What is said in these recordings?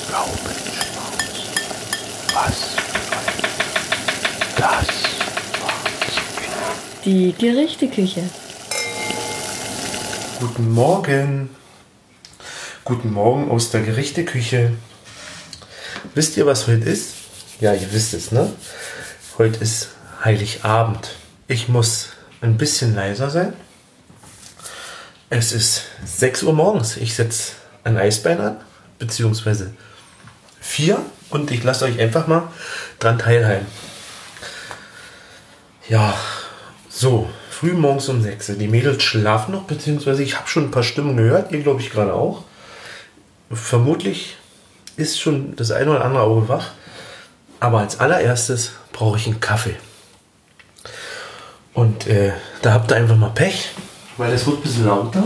Gaumenschmaus. Was bedeutet das Wort? Die Gerichteküche. Guten Morgen. Guten Morgen aus der Gerichteküche. Wisst ihr, was heute ist? Ja, ihr wisst es, ne? Heute ist Heiligabend. Ich muss ein bisschen leiser sein. Es ist 6 Uhr morgens. Ich setze ein Eisbein an, beziehungsweise 4, und ich lasse euch einfach mal dran teilhaben. Ja, so, früh morgens um 6. Die Mädels schlafen noch, beziehungsweise ich habe schon ein paar Stimmen gehört, ihr glaube ich gerade auch. Vermutlich ist schon das eine oder andere Auge wach, aber als allererstes brauche ich einen Kaffee. Und da habt ihr einfach mal Pech, weil es wird ein bisschen lauter.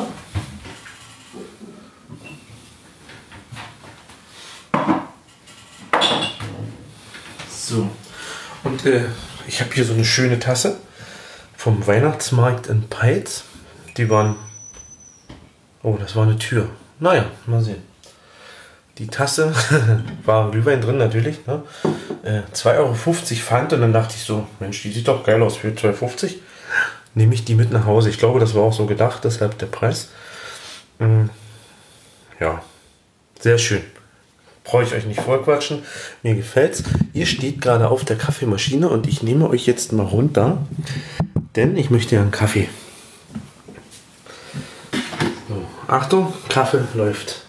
So, und ich habe hier so eine schöne Tasse vom Weihnachtsmarkt in Peitz. Die waren... Oh, das war eine Tür. Naja, mal sehen. Die Tasse war Glühwein drin natürlich. Ne? 2,50 Euro Pfand, und dann dachte ich so, Mensch, die sieht doch geil aus für 2,50 €. Nehme ich die mit nach Hause. Ich glaube, das war auch so gedacht, deshalb der Preis. Ja, sehr schön. Brauche ich euch nicht vorquatschen. Mir gefällt's. Ihr steht gerade auf der Kaffeemaschine und ich nehme euch jetzt mal runter, denn ich möchte ja einen Kaffee. So, Achtung, Kaffee läuft.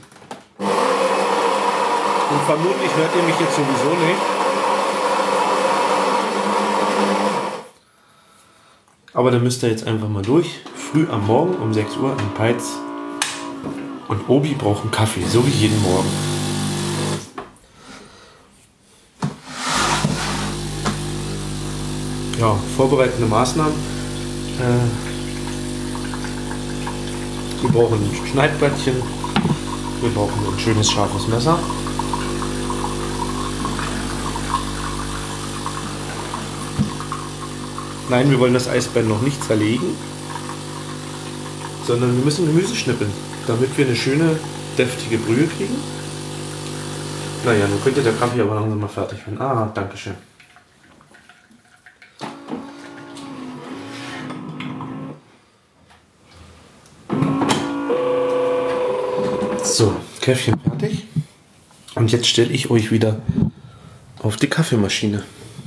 Und vermutlich hört ihr mich jetzt sowieso nicht. Aber da müsst ihr jetzt einfach mal durch. Früh am Morgen um 6 Uhr in Peitz. Und Obi braucht einen Kaffee, so wie jeden Morgen. Ja, vorbereitende Maßnahmen. Wir brauchen ein Schneidbrettchen. Wir brauchen ein schönes scharfes Messer. Nein, wir wollen das Eisbein noch nicht zerlegen, sondern wir müssen Gemüse schnippeln, damit wir eine schöne, deftige Brühe kriegen. Naja, nun könnte der Kaffee aber langsam mal fertig werden. Ah, danke schön. So, Käffchen fertig. Und jetzt stelle ich euch wieder auf die Kaffeemaschine.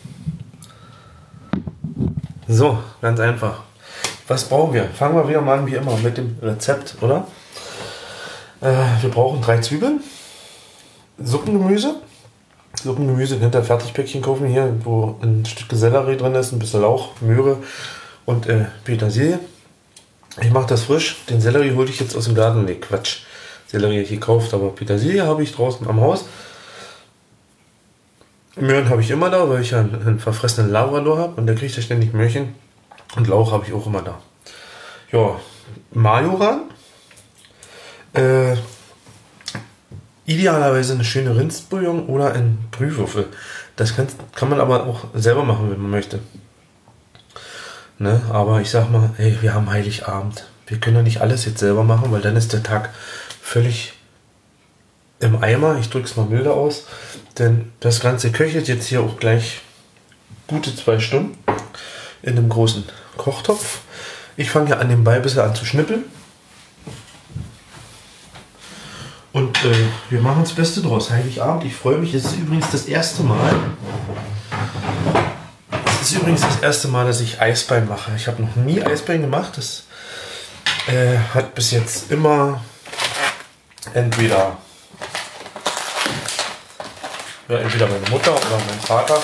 So, ganz einfach. Was brauchen wir? Fangen wir wieder mal an wie immer mit dem Rezept, oder? Wir brauchen 3 Zwiebeln, Suppengemüse. Suppengemüse könnt ihr Fertigpäckchen kaufen hier, wo ein Stück Sellerie drin ist, ein bisschen Lauch, Möhre und Petersilie. Ich mache das frisch. Den Sellerie hole ich jetzt aus dem Garten. Nee, Quatsch. Sellerie habe ich gekauft, aber Petersilie habe ich draußen am Haus. Möhren habe ich immer da, weil ich ja einen verfressenen Labrador habe und der kriegt ja ständig Möhrchen. Und Lauch habe ich auch immer da. Ja, Majoran. Idealerweise eine schöne Rindsbouillon oder ein Brühwürfel. Das kann man aber auch selber machen, wenn man möchte. Ne? Aber ich sag mal, ey, wir haben Heiligabend. Wir können ja nicht alles jetzt selber machen, weil dann ist der Tag völlig im Eimer. Ich drücke es mal milder aus. Denn das Ganze köchelt jetzt hier auch gleich gute 2 Stunden in einem großen Kochtopf. Ich fange ja an nebenbei ein bisschen an zu schnippeln. Und wir machen das Beste draus. Heiligabend, ich freue mich. Es ist übrigens das erste Mal. Dass ich Eisbein mache. Ich habe noch nie Eisbein gemacht. Das hat bis jetzt immer entweder meine Mutter oder mein Vater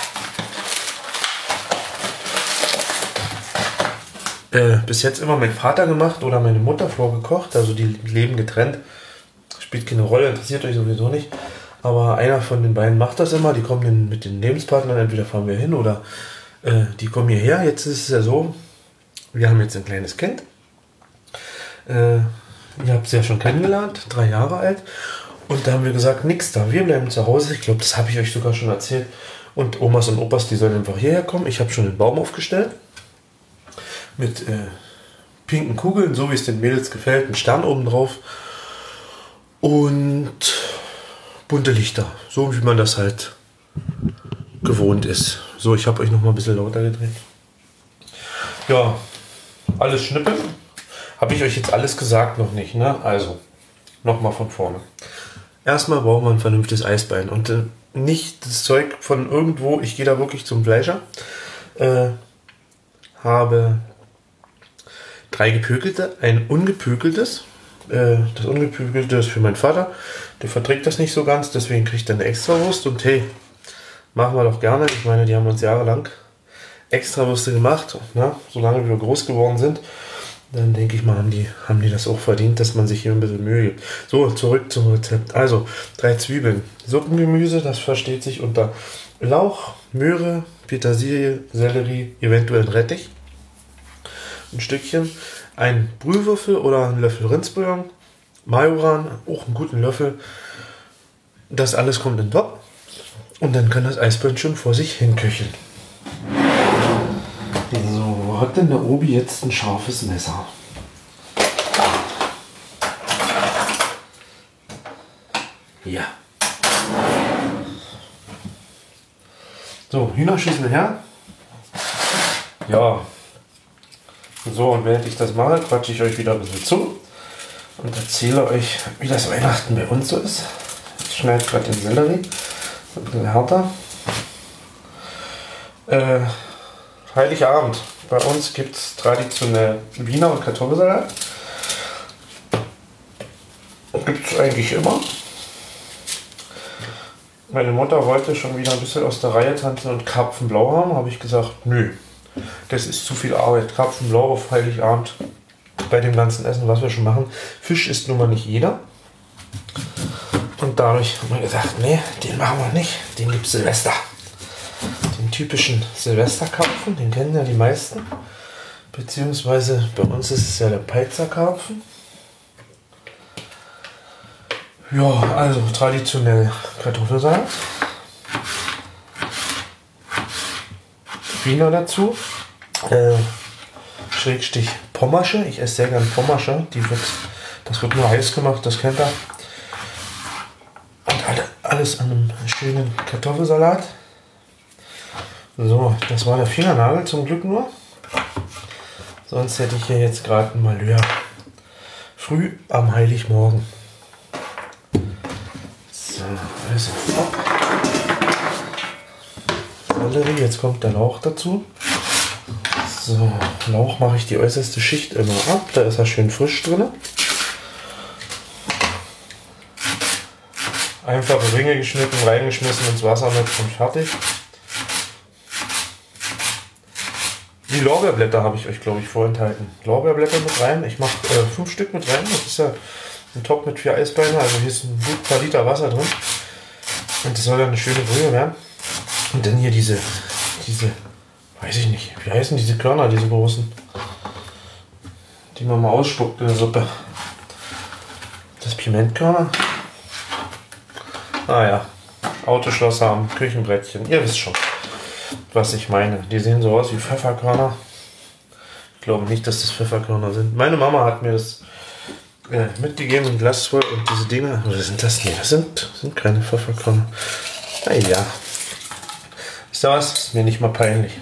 bis jetzt immer mein Vater gemacht oder meine Mutter vorgekocht. Also die leben getrennt. Spielt keine Rolle, interessiert euch sowieso nicht. Aber einer von den beiden macht das immer. Die kommen dann mit den Lebenspartnern, entweder fahren wir hin oder die kommen hierher. Jetzt ist es ja so, wir haben jetzt ein kleines Kind. Ihr habt sie ja schon kennengelernt, 3 Jahre alt. Und da haben wir gesagt, nix da, wir bleiben zu Hause. Ich glaube, das habe ich euch sogar schon erzählt. Und Omas und Opas, die sollen einfach hierher kommen. Ich habe schon den Baum aufgestellt. Mit pinken Kugeln, so wie es den Mädels gefällt. Ein Stern oben drauf. Und bunte Lichter. So wie man das halt gewohnt ist. So, ich habe euch noch mal ein bisschen lauter gedreht. Ja, alles schnippen. Habe ich euch jetzt alles gesagt? Noch nicht, ne? Also, nochmal von vorne. Erstmal brauchen wir ein vernünftiges Eisbein. Und nicht das Zeug von irgendwo. Ich gehe da wirklich zum Fleischer. Habe 3 gepökelte, ein ungepökeltes. Das ungepökelte ist für meinen Vater. Der verträgt das nicht so ganz, deswegen kriegt er eine Extrawurst. Und hey, machen wir doch gerne. Ich meine, die haben uns jahrelang Extrawürste gemacht. Na, solange wir groß geworden sind, dann denke ich mal, haben die das auch verdient, dass man sich hier ein bisschen Mühe gibt. So, zurück zum Rezept. Also, 3 Zwiebeln. Suppengemüse, das versteht sich unter Lauch, Möhre, Petersilie, Sellerie, eventuell ein Rettich. Ein Stückchen. Ein Brühwürfel oder ein Löffel Rindsbouillon. Majoran, auch einen guten Löffel. Das alles kommt in den Topf. Und dann kann das Eisbein schon vor sich hin köcheln. So, wo hat denn der Obi jetzt ein scharfes Messer? Ja. So, Hühnerschüssel her. Ja. So, und während ich das mache, quatsche ich euch wieder ein bisschen zu und erzähle euch, wie das Weihnachten bei uns so ist. Ich schneide gerade den Sellerie. Ein bisschen härter. Heiligabend. Bei uns gibt es traditionell Wiener und Kartoffelsalat. Gibt es eigentlich immer. Meine Mutter wollte schon wieder ein bisschen aus der Reihe tanzen und Karpfenblau haben. Habe ich gesagt, nö, das ist zu viel Arbeit. Karpfenblau auf Heiligabend bei dem ganzen Essen, was wir schon machen. Fisch isst nun mal nicht jeder. Und dadurch haben wir gesagt, nee, den machen wir nicht. Den gibt es Silvester. Den typischen Silvesterkarpfen, den kennen ja die meisten. Beziehungsweise bei uns ist es ja der Peizerkarpfen. Ja, also traditionell Kartoffelsalat. Wiener dazu. Schrägstrich Pommersche. Ich esse sehr gern Pommersche. Das wird nur heiß gemacht, das kennt ihr. Und alles an einem schönen Kartoffelsalat. So, das war der Fingernagel zum Glück nur. Sonst hätte ich hier jetzt gerade ein Malheur. Früh am Heiligmorgen. So, alles ab. Sellerie, jetzt kommt der Lauch dazu. So, Lauch mache ich die äußerste Schicht immer ab. Da ist er schön frisch drin. Einfache Ringe geschnitten, reingeschmissen ins Wasser mit und fertig. Die Lorbeerblätter habe ich euch, glaube ich, vorenthalten. Lorbeerblätter mit rein. Ich mache 5 Stück mit rein. Das ist ja ein Topf mit 4 Eisbeinen. Also hier ist ein gut paar Liter Wasser drin. Und das soll dann eine schöne Brühe werden. Und dann hier diese, weiß ich nicht, wie heißen diese Körner, diese großen, die man mal ausspuckt in der Suppe. Das Pimentkörner. Naja, Autoschloss haben, Küchenbrettchen. Ihr wisst schon, was ich meine. Die sehen so aus wie Pfefferkörner. Ich glaube nicht, dass das Pfefferkörner sind. Meine Mama hat mir das mitgegeben, ein Glas voll und diese Dinger. Was sind das? Nee, das sind keine Pfefferkörner. Naja. Wisst ihr was? Ist mir nicht mal peinlich.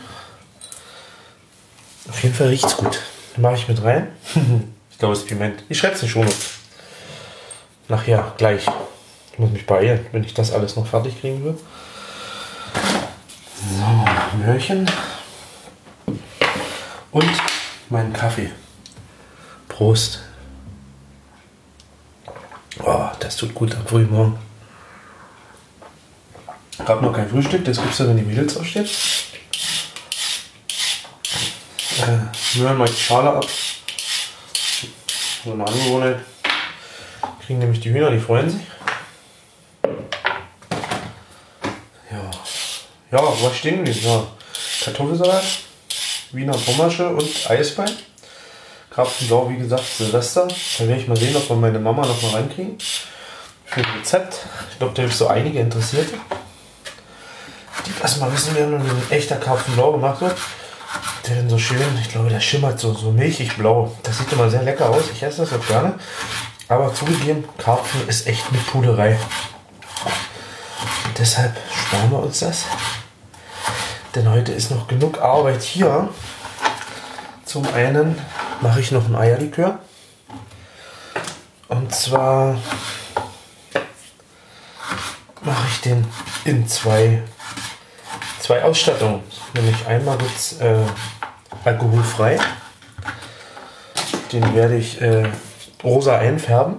Auf jeden Fall riecht's gut. Mache ich mit rein. Ich glaube, es ist Piment. Ich schreibe es nicht schon. Nachher, gleich. Ich muss mich beeilen, wenn ich das alles noch fertig kriegen will. So, Möhrchen. Und meinen Kaffee. Prost. Oh, das tut gut am Frühmorgen. Ich habe noch kein Frühstück, das gibt es ja, wenn die Mädels aufstehen. Möhren mal die Schale ab. So eine Angewohnheit. Kriegen nämlich die Hühner, die freuen sich. Ja, was stehen die? Ja, Kartoffelsalat, Wiener Pommersche und Eisbein. Karpfenblau, wie gesagt, Silvester. Da werde ich mal sehen, ob wir meine Mama noch mal reinkriegen. Für ein Rezept. Ich glaube, da gibt es so einige Interessierte, die das mal wissen werden, wie ein echter Karpfenblau gemacht wird. Der dann so schön, ich glaube, der schimmert so milchig blau. Das sieht immer sehr lecker aus. Ich esse das auch gerne. Aber zugegeben, Karpfen ist echt eine Puderei. deshalb sparen wir uns das. Denn heute ist noch genug Arbeit hier. Zum einen mache ich noch ein Eierlikör. Und zwar mache ich den in zwei Ausstattungen. Nämlich einmal wird es alkoholfrei. Den werde ich rosa einfärben.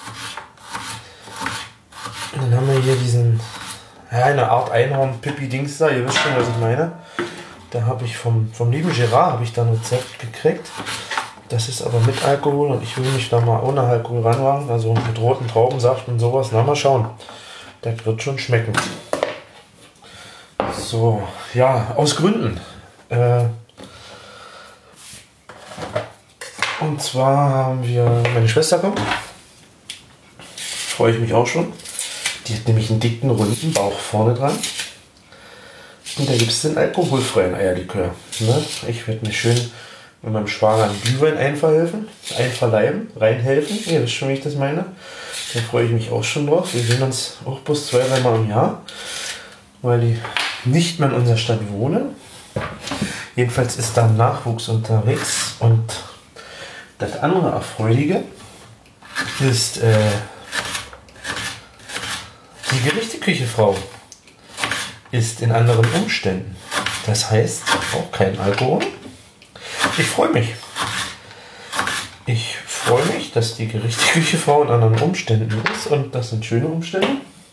Und dann haben wir hier diesen, eine Art Einhorn-Pipi-Dings da. Ihr wisst schon, was ich meine. Da habe ich vom lieben Gerard habe ich da ein Rezept gekriegt. Das ist aber mit Alkohol und ich will mich da mal ohne Alkohol ranwagen. Also mit roten Traubensaft und sowas. Na, mal schauen. Das wird schon schmecken. So, ja, aus Gründen. Und zwar haben wir, meine Schwester kommt. Freue ich mich auch schon. Die hat nämlich einen dicken, runden Bauch vorne dran. Und da gibt es den alkoholfreien Eierlikör. Ne? Ich werde mir schön mit meinem Schwager einen Glühwein einverleiben, reinhelfen. Ihr wisst schon, wie ich das meine. Da freue ich mich auch schon drauf. Wir sehen uns auch bloß 2-3 Mal im Jahr, weil die nicht mehr in unserer Stadt wohnen. Jedenfalls ist da Nachwuchs unterwegs. Und das andere Erfreuliche ist die Gerichteküchefrau ist in anderen Umständen. Das heißt, auch kein Alkohol. Ich freue mich. Ich freue mich, dass die Gerichteküchefrau in anderen Umständen ist. Und das sind schöne Umstände.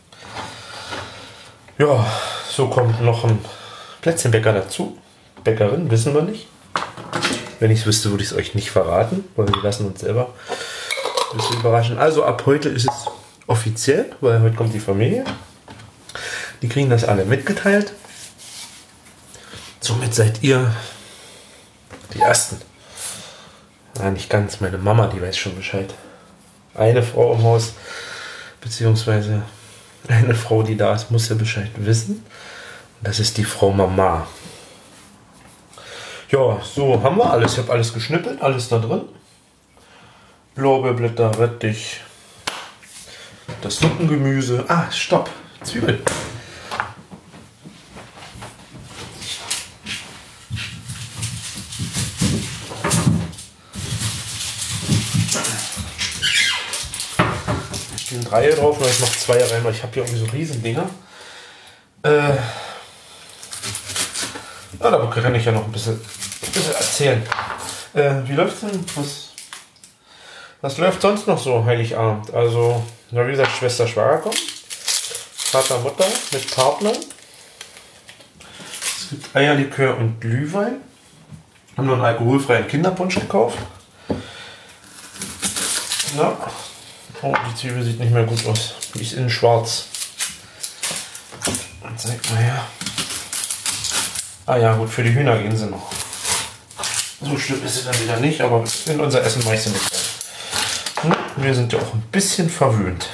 Ja, so kommt noch ein Plätzchenbäcker dazu. Bäckerin, wissen wir nicht. Wenn ich es wüsste, würde ich es euch nicht verraten, weil wir lassen uns selber ein bisschen überraschen. Also ab heute ist es offiziell, weil heute kommt die Familie. Die kriegen das alle mitgeteilt. Somit seid ihr die Ersten. Ja, nicht ganz, meine Mama, die weiß schon Bescheid. Eine Frau im Haus, beziehungsweise eine Frau, die da ist, muss ja Bescheid wissen. Und das ist die Frau Mama. Ja, so haben wir alles. Ich habe alles geschnippelt, alles da drin. Lorbeerblätter, Rettich, das Suppengemüse. Ah, stopp, Zwiebeln. Ich bin 3 drauf, weil ich noch 2 rein, weil ich habe hier irgendwie so Riesendinger. Da kann ich ja noch ein bisschen erzählen. Wie läuft's denn? Was läuft sonst noch so Heiligabend? Also, wie gesagt, Schwester, Schwager kommt. Vater, Mutter mit Partnern. Es gibt Eierlikör und Glühwein. Haben noch einen alkoholfreien Kinderpunsch gekauft. Na. Oh, die Zwiebel sieht nicht mehr gut aus. Die ist innen schwarz. Zeig mal her. Ah ja, gut, für die Hühner gehen sie noch. So schlimm ist sie dann wieder nicht, aber in unser Essen mache ich sie nicht rein. Wir sind ja auch ein bisschen verwöhnt.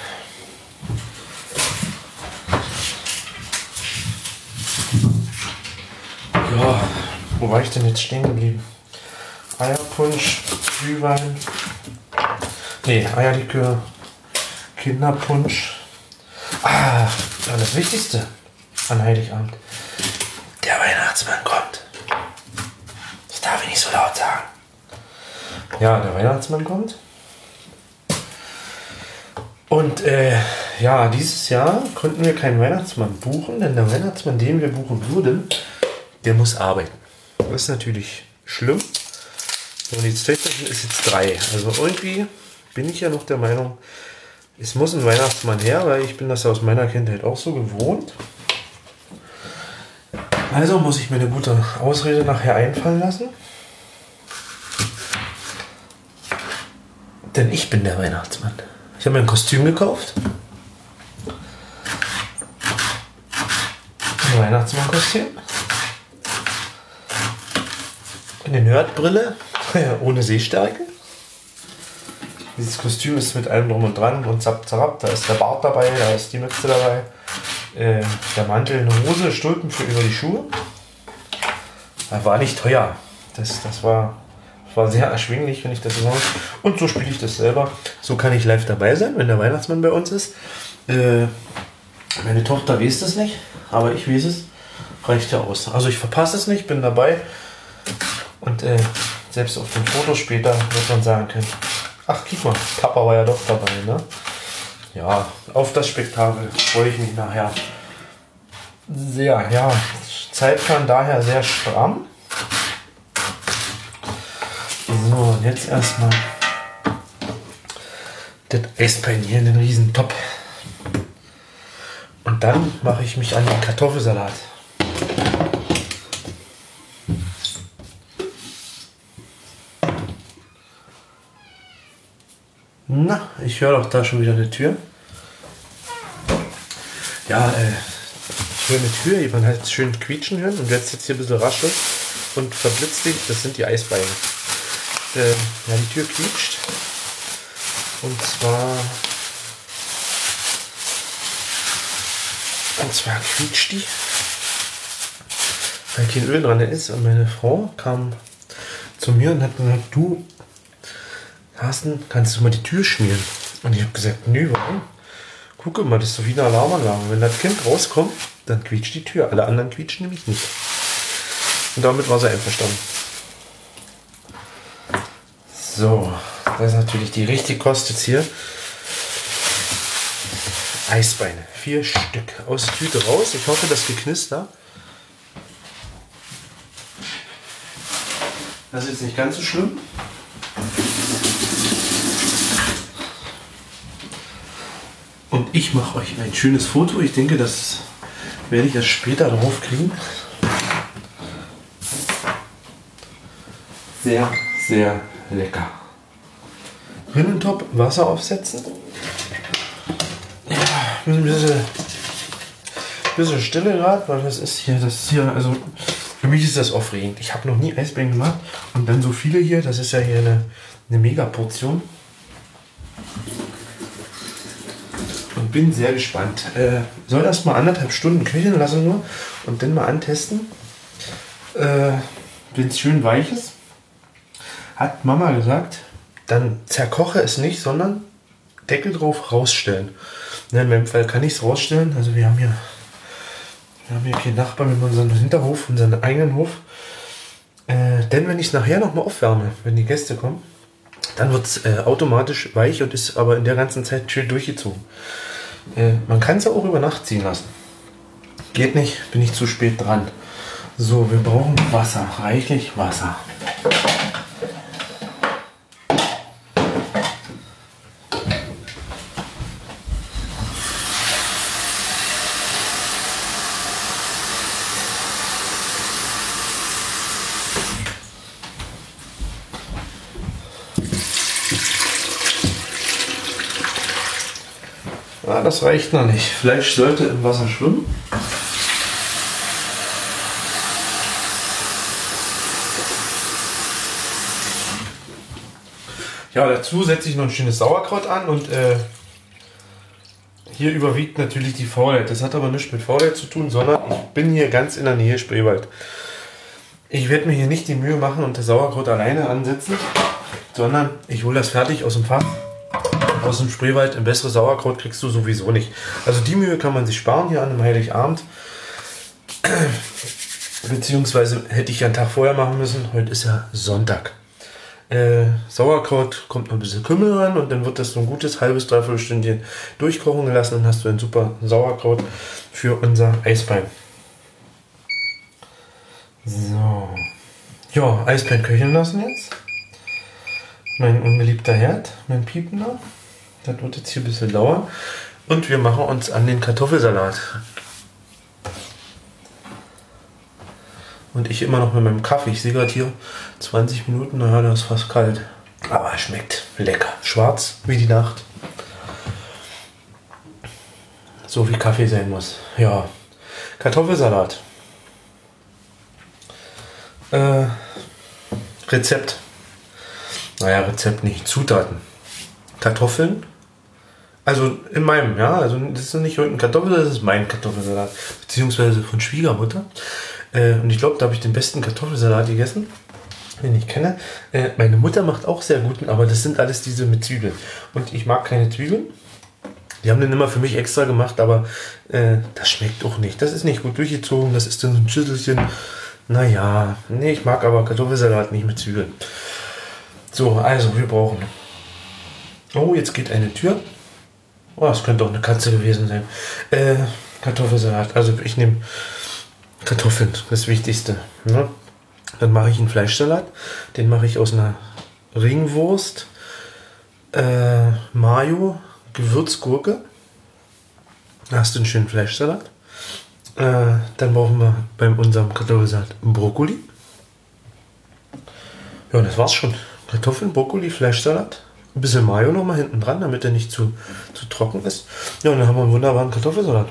Ja, wo war ich denn jetzt stehen geblieben? Eierpunsch, Glühwein. Nee, Eierlikör, Kinderpunsch. Ah, das Wichtigste an Heiligabend. Der Weihnachtsmann kommt. Das darf ich nicht so laut sagen. Ja, der Weihnachtsmann kommt. Und ja, dieses Jahr konnten wir keinen Weihnachtsmann buchen, denn der Weihnachtsmann, den wir buchen würden, der muss arbeiten. Das ist natürlich schlimm. Und die Töchterchen ist jetzt 3. Also irgendwie bin ich ja noch der Meinung, es muss ein Weihnachtsmann her, weil ich bin das aus meiner Kindheit auch so gewohnt. Also muss ich mir eine gute Ausrede nachher einfallen lassen. Denn ich bin der Weihnachtsmann. Ich habe mir ein Kostüm gekauft. Ein Weihnachtsmann-Kostüm. Eine Nerdbrille, ohne Sehstärke. Dieses Kostüm ist mit allem drum und dran und zapp, zapp. Da ist der Bart dabei, da ist die Mütze dabei. Der Mantel, eine Hose, Stulpen für über die Schuhe. Das war nicht teuer. Das war sehr erschwinglich, wenn ich das so sage. Und so spiele ich das selber. So kann ich live dabei sein, wenn der Weihnachtsmann bei uns ist. Meine Tochter weiß es nicht, aber ich weiß es. Reicht ja aus. Also ich verpasse es nicht, bin dabei. Und selbst auf dem Foto später wird man sagen können, ach, guck mal, Papa war ja doch dabei, ne? Ja, auf das Spektakel freue ich mich nachher sehr. Ja, Zeitplan daher sehr stramm. So, und jetzt erstmal das Eisbein hier in den Riesentopf. Und dann mache ich mich an den Kartoffelsalat. Na, ich höre doch da schon wieder eine Tür. Ja, ich höre eine Tür, man hat schön quietschen hören und jetzt hier ein bisschen raschelt und verblitzt dich, das sind die Eisbeine. Ja, die Tür quietscht. Und zwar quietscht die, weil kein Öl dran ist. Und meine Frau kam zu mir und hat gesagt, du, Carsten, kannst du mal die Tür schmieren? Und ich habe gesagt, nö, warum? Guck mal, das ist doch wie eine Alarmanlage. Wenn das Kind rauskommt, dann quietscht die Tür. Alle anderen quietschen nämlich nicht. Und damit war sie einverstanden. So, das ist natürlich die richtige Kost jetzt hier. Eisbeine, 4 Stück aus der Tüte raus. Ich hoffe, das geknister. Das ist jetzt nicht ganz so schlimm. Und ich mache euch ein schönes Foto. Ich denke, das werde ich erst später drauf kriegen. Sehr, sehr lecker. Rinnentopf, Wasser aufsetzen. Ja, ein bisschen Stille gerade, weil das ist hier, also für mich ist das aufregend. Ich habe noch nie Eisbein gemacht und dann so viele hier, das ist ja hier eine Mega-Portion. Und bin sehr gespannt. Soll das mal 1,5 Stunden köcheln lassen nur und dann mal antesten. Wenn es schön weich ist, hat Mama gesagt, dann zerkoche es nicht, sondern Deckel drauf rausstellen. In meinem Fall kann ich es rausstellen. Also wir haben hier keinen Nachbarn mit unserem Hinterhof, unseren eigenen Hof. Denn wenn ich es nachher nochmal aufwärme, wenn die Gäste kommen, dann wird es automatisch weich und ist aber in der ganzen Zeit schön durchgezogen. Man kann es ja auch über Nacht ziehen lassen. Geht nicht, bin ich zu spät dran. So, wir brauchen Wasser, reichlich Wasser. Ah, das reicht noch nicht. Fleisch sollte im Wasser schwimmen. Ja, dazu setze ich noch ein schönes Sauerkraut an und hier überwiegt natürlich die Faulheit. Das hat aber nichts mit Faulheit zu tun, sondern ich bin hier ganz in der Nähe Spreewald. Ich werde mir hier nicht die Mühe machen und das Sauerkraut alleine ansetzen, sondern ich hole das fertig aus dem Fach. Aus dem Spreewald, ein besseres Sauerkraut kriegst du sowieso nicht. Also die Mühe kann man sich sparen hier an einem Heiligabend. Beziehungsweise hätte ich ja einen Tag vorher machen müssen. Heute ist ja Sonntag. Sauerkraut kommt noch ein bisschen Kümmel ran und dann wird das so ein gutes halbes, dreiviertel Stündchen durchkochen gelassen. Dann hast du ein super Sauerkraut für unser Eisbein. So. Ja, Eisbein köcheln lassen jetzt. Mein ungeliebter Herd, mein Piepender. Das wird jetzt hier ein bisschen dauern. Und wir machen uns an den Kartoffelsalat. Und ich immer noch mit meinem Kaffee. Ich sehe gerade hier 20 Minuten, naja, das ist fast kalt. Aber es schmeckt lecker. Schwarz wie die Nacht. So wie Kaffee sein muss. Ja, Kartoffelsalat. Rezept. Naja, Rezept nicht. Zutaten. Kartoffeln. Also in meinem, ja. Also das ist nicht irgendein Kartoffelsalat, das ist mein Kartoffelsalat. Beziehungsweise von Schwiegermutter. Und ich glaube, da habe ich den besten Kartoffelsalat gegessen, den ich kenne. Meine Mutter macht auch sehr guten, aber das sind alles diese mit Zwiebeln. Und ich mag keine Zwiebeln. Die haben den immer für mich extra gemacht, aber das schmeckt auch nicht. Das ist nicht gut durchgezogen, das ist dann so ein Schüsselchen. Naja, nee, ich mag aber Kartoffelsalat nicht mit Zwiebeln. So, also wir brauchen... Oh, jetzt geht eine Tür. Oh, das könnte auch eine Katze gewesen sein. Kartoffelsalat. Also ich nehme Kartoffeln, das Wichtigste. Ne? Dann mache ich einen Fleischsalat. Den mache ich aus einer Ringwurst, Mayo, Gewürzgurke. Da hast du einen schönen Fleischsalat. Dann brauchen wir bei unserem Kartoffelsalat Brokkoli. Ja, und das war's schon. Kartoffeln, Brokkoli, Fleischsalat. Ein bisschen Mayo noch mal hinten dran, damit er nicht zu trocken ist. Ja, und dann haben wir einen wunderbaren Kartoffelsalat.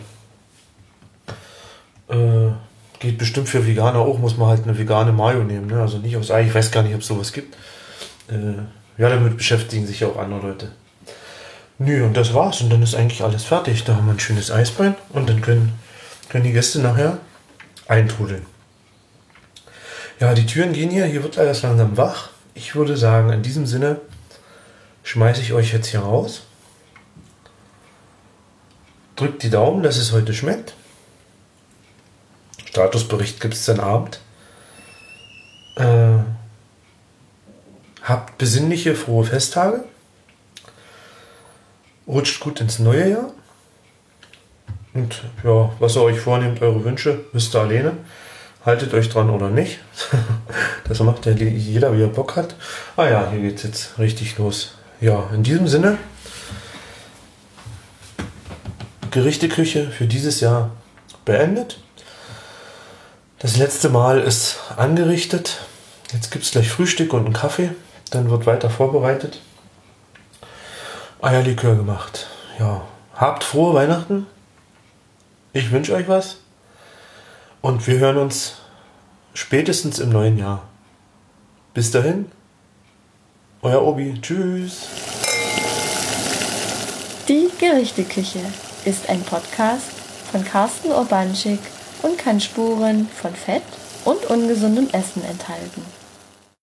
Geht bestimmt für Veganer auch, muss man halt eine vegane Mayo nehmen. Ne? Also nicht aus Ei, ich weiß gar nicht, ob es sowas gibt. Ja, damit beschäftigen sich ja auch andere Leute. Nö, und das war's. Und dann ist eigentlich alles fertig. Da haben wir ein schönes Eisbein und dann können die Gäste nachher eintrudeln. Ja, die Türen gehen hier wird alles langsam wach. Ich würde sagen, in diesem Sinne schmeiße ich euch jetzt hier raus. Drückt die Daumen, dass es heute schmeckt. Statusbericht gibt es dann Abend. Habt besinnliche, frohe Festtage. Rutscht gut ins neue Jahr. Und ja, was ihr euch vornehmt, eure Wünsche, wisst ihr alleine. Haltet euch dran oder nicht. Das macht ja jeder, wie er Bock hat. Ah ja, hier geht's jetzt richtig los. Ja, in diesem Sinne, Gerichteküche für dieses Jahr beendet. Das letzte Mal ist angerichtet. Jetzt gibt es gleich Frühstück und einen Kaffee. Dann wird weiter vorbereitet. Eierlikör gemacht. Ja, habt frohe Weihnachten. Ich wünsche euch was. Und wir hören uns spätestens im neuen Jahr. Bis dahin, euer Obi. Tschüss. Die Gerichteküche ist ein Podcast von Carsten Urbanschik und kann Spuren von Fett und ungesundem Essen enthalten.